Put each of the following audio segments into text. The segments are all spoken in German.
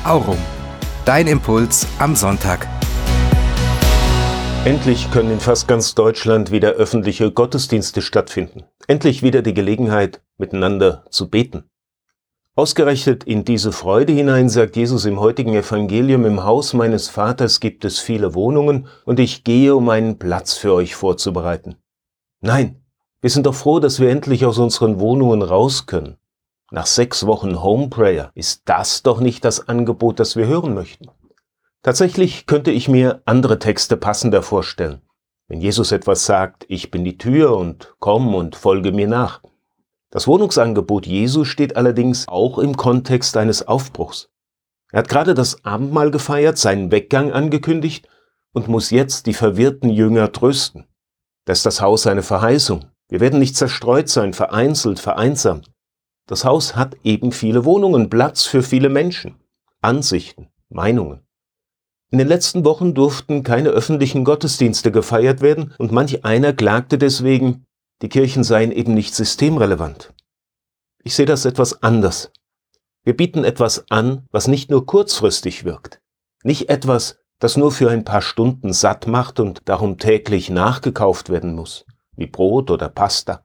Aurum. Dein Impuls am Sonntag. Endlich können in fast ganz Deutschland wieder öffentliche Gottesdienste stattfinden. Endlich wieder die Gelegenheit, miteinander zu beten. Ausgerechnet in diese Freude hinein sagt Jesus im heutigen Evangelium: Im Haus meines Vaters gibt es viele Wohnungen, und ich gehe, um einen Platz für euch vorzubereiten. Nein, wir sind doch froh, dass wir endlich aus unseren Wohnungen raus können. Nach 6 Wochen Home Prayer ist das doch nicht das Angebot, das wir hören möchten. Tatsächlich könnte ich mir andere Texte passender vorstellen. Wenn Jesus etwas sagt: Ich bin die Tür und komm und folge mir nach. Das Wohnungsangebot Jesu steht allerdings auch im Kontext eines Aufbruchs. Er hat gerade das Abendmahl gefeiert, seinen Weggang angekündigt und muss jetzt die verwirrten Jünger trösten. Das ist das Haus eine Verheißung. Wir werden nicht zerstreut sein, vereinzelt, vereinsamt. Das Haus hat eben viele Wohnungen, Platz für viele Menschen, Ansichten, Meinungen. In den letzten Wochen durften keine öffentlichen Gottesdienste gefeiert werden und manch einer klagte deswegen, die Kirchen seien eben nicht systemrelevant. Ich sehe das etwas anders. Wir bieten etwas an, was nicht nur kurzfristig wirkt, nicht etwas, das nur für ein paar Stunden satt macht und darum täglich nachgekauft werden muss, wie Brot oder Pasta.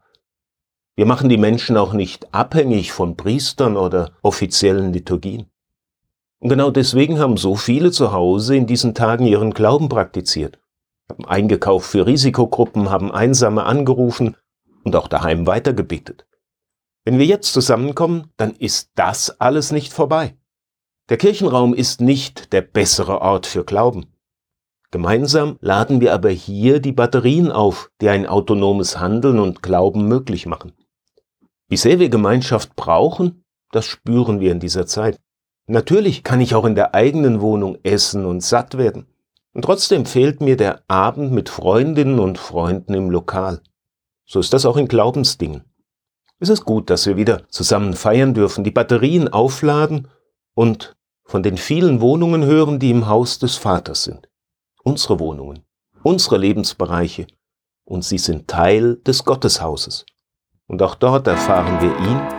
Wir machen die Menschen auch nicht abhängig von Priestern oder offiziellen Liturgien. Und genau deswegen haben so viele zu Hause in diesen Tagen ihren Glauben praktiziert, haben eingekauft für Risikogruppen, haben Einsame angerufen und auch daheim weitergebetet. Wenn wir jetzt zusammenkommen, dann ist das alles nicht vorbei. Der Kirchenraum ist nicht der bessere Ort für Glauben. Gemeinsam laden wir aber hier die Batterien auf, die ein autonomes Handeln und Glauben möglich machen. Wie sehr wir Gemeinschaft brauchen, das spüren wir in dieser Zeit. Natürlich kann ich auch in der eigenen Wohnung essen und satt werden. Und trotzdem fehlt mir der Abend mit Freundinnen und Freunden im Lokal. So ist das auch in Glaubensdingen. Es ist gut, dass wir wieder zusammen feiern dürfen, die Batterien aufladen und von den vielen Wohnungen hören, die im Haus des Vaters sind. Unsere Wohnungen, unsere Lebensbereiche, und sie sind Teil des Gotteshauses. Und auch dort erfahren wir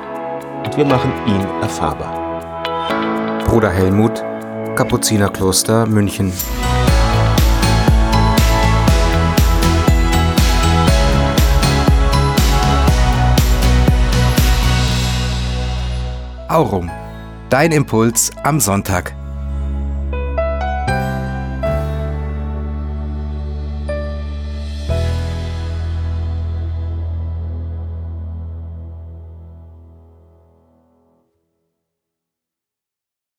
ihn und wir machen ihn erfahrbar. Bruder Helmut, Kapuzinerkloster München. Aurum. Dein Impuls am Sonntag.